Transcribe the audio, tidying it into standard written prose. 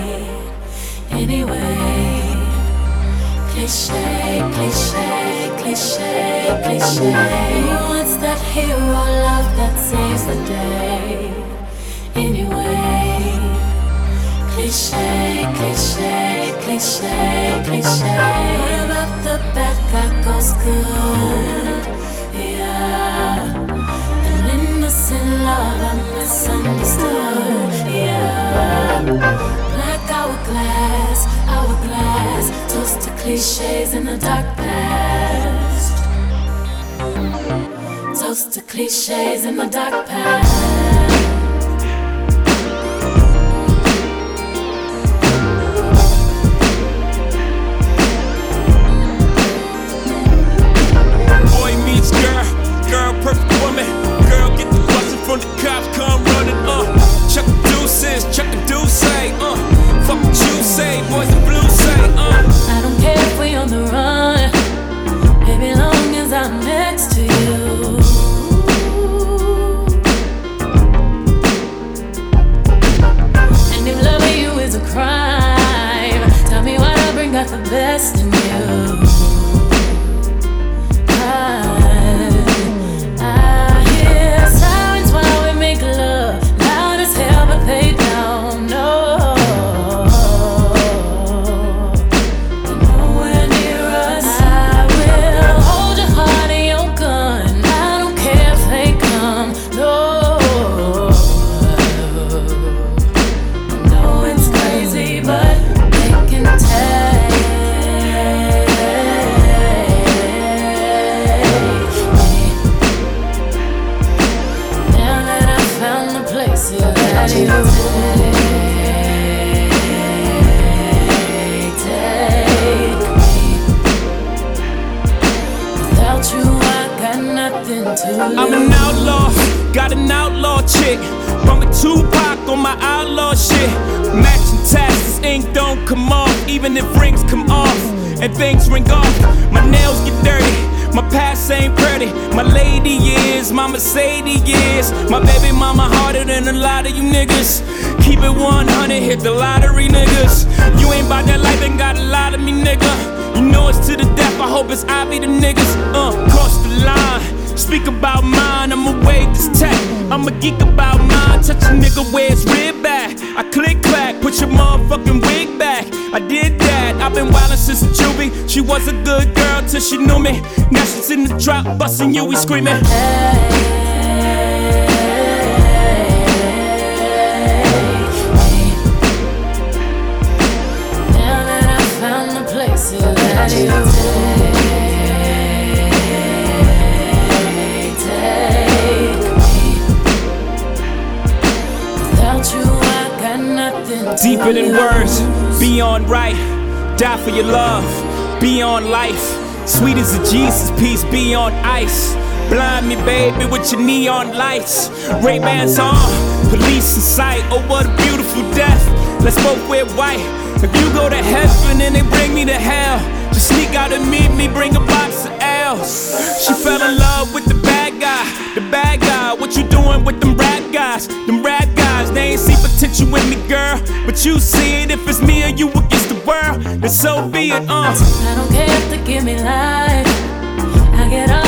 anyway. Cliche, cliche, cliche, cliche. What's that hero love that saves the day? Anyway, cliche, cliche, cliche, cliche. What about the bad guy goes good? Yeah, an innocent love I misunderstood. Yeah, black hourglass, toast to cliches in the dark past. Toast to cliches in the dark past. Girl, perfect woman. Girl, get the bustin' from the cops, come running, Chuck the deuces, Chuck the deuce, fuck what you say, boys in blue say, I don't care if we on the run, baby, long as I'm next to you. And if loving you is a crime, tell me why I bring out the best in you. I'm an outlaw, got an outlaw chick. Bumpin' Tupac on my outlaw shit. Matching tats, ink don't come off. Even if rings come off and things ring off. My nails get dirty, my past ain't pretty. My lady is, my Mercedes is. My baby mama harder than a lot of you niggas. Keep it 100, hit the lottery, niggas. You ain't bout that life, ain't got a lot of me, nigga. You know it's to the death, I hope it's I be the niggas. Cross the line. Speak about mine, I'ma wave this tech. I'm a geek about mine, touch a nigga where it's rib back. I click clack, put your motherfucking wig back. I did that, I've been wildin' since a juvie. She was a good girl till she knew me. Now she's in the drop, bustin' you, we screamin'. Now that I found the place to let you take. Deeper than words, beyond right. Die for your love, beyond life. Sweet as a Jesus piece, beyond ice. Blind me, baby, with your neon lights. Ray-Bans on, police in sight. Oh, what a beautiful death. Let's both wear white. If you go to heaven and they bring me to hell, just sneak out and meet me, bring a box of L's. She fell in love with the bad guy. The bad guy, what you doing with them rap guys? Them rap guys, they ain't see potential with me, girl. But you see it, if it's me or you against the world, then so be it, I don't care if they give me life. I get up